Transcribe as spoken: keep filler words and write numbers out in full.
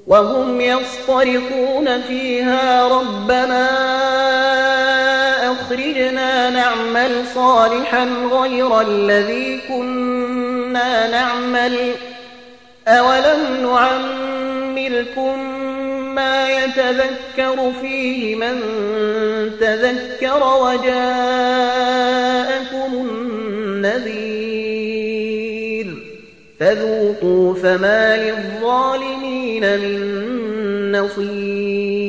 وهم يصطرخون فيها ربنا أخرجنا نعمل صالحا غير الذي كنا نعمل أولم نعمركم ما يتذكر فيه من تذكر وجاءكم النذير فذوقوا فما للظالمين من نصير